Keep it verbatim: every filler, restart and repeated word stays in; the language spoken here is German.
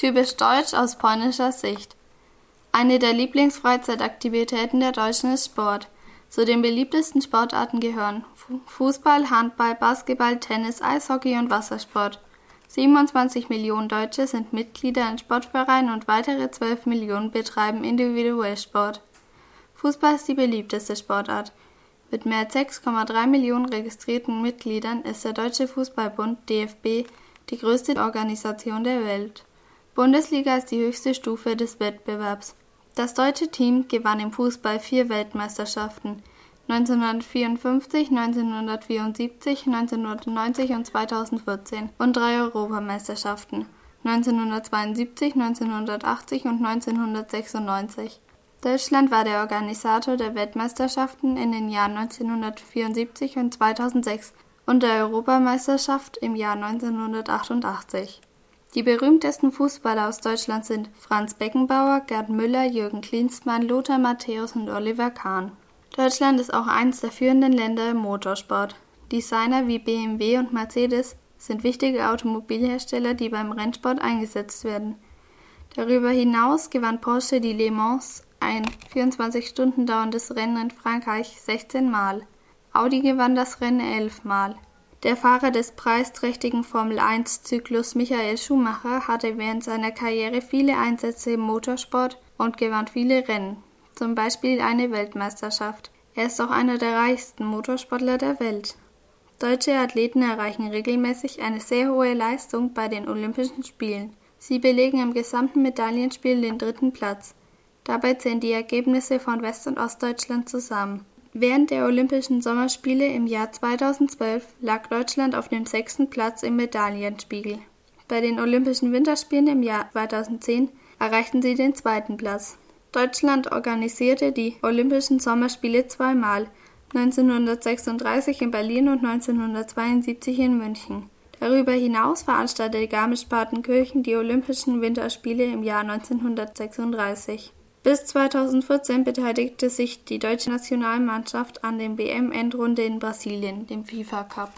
Typisch deutsch aus polnischer Sicht. Eine der Lieblingsfreizeitaktivitäten der Deutschen ist Sport. Zu den beliebtesten Sportarten gehören Fußball, Handball, Basketball, Tennis, Eishockey und Wassersport. siebenundzwanzig Millionen Deutsche sind Mitglieder in Sportvereinen und weitere zwölf Millionen betreiben individuell Sport. Fußball ist die beliebteste Sportart. Mit mehr als sechs Komma drei Millionen registrierten Mitgliedern ist der Deutsche Fußballbund D F B die größte Organisation der Welt. Bundesliga ist die höchste Stufe des Wettbewerbs. Das deutsche Team gewann im Fußball vier Weltmeisterschaften: neunzehnhundertvierundfünfzig, neunzehnhundertvierundsiebzig, neunzehnhundertneunzig und zweitausendvierzehn und drei Europameisterschaften: neunzehnhundertzweiundsiebzig, neunzehnhundertachtzig und neunzehnhundertsechsundneunzig. Deutschland war der Organisator der Weltmeisterschaften in den Jahren neunzehnhundertvierundsiebzig und zweitausendsechs und der Europameisterschaft im Jahr neunzehnhundertachtundachtzig. Die berühmtesten Fußballer aus Deutschland sind Franz Beckenbauer, Gerd Müller, Jürgen Klinsmann, Lothar Matthäus und Oliver Kahn. Deutschland ist auch eines der führenden Länder im Motorsport. Designer wie B M W und Mercedes sind wichtige Automobilhersteller, die beim Rennsport eingesetzt werden. Darüber hinaus gewann Porsche die Le Mans, ein vierundzwanzig Stunden dauerndes Rennen in Frankreich, sechzehn Mal. Audi gewann das Rennen elf Mal. Der Fahrer des preisträchtigen Formel eins Zyklus Michael Schumacher hatte während seiner Karriere viele Einsätze im Motorsport und gewann viele Rennen, zum Beispiel eine Weltmeisterschaft. Er ist auch einer der reichsten Motorsportler der Welt. Deutsche Athleten erreichen regelmäßig eine sehr hohe Leistung bei den Olympischen Spielen. Sie belegen im gesamten Medaillenspiel den dritten Platz. Dabei zählen die Ergebnisse von West- und Ostdeutschland zusammen. Während der Olympischen Sommerspiele im Jahr zweitausendzwölf lag Deutschland auf dem sechsten Platz im Medaillenspiegel. Bei den Olympischen Winterspielen im Jahr zweitausendzehn erreichten sie den zweiten Platz. Deutschland organisierte die Olympischen Sommerspiele zweimal, neunzehnhundertsechsunddreißig in Berlin und neunzehnhundertzweiundsiebzig in München. Darüber hinaus veranstaltete Garmisch-Partenkirchen die Olympischen Winterspiele im Jahr neunzehnhundertsechsunddreißig. Bis zweitausendvierzehn beteiligte sich die deutsche Nationalmannschaft an der W M-Endrunde in Brasilien, dem FIFA Cup.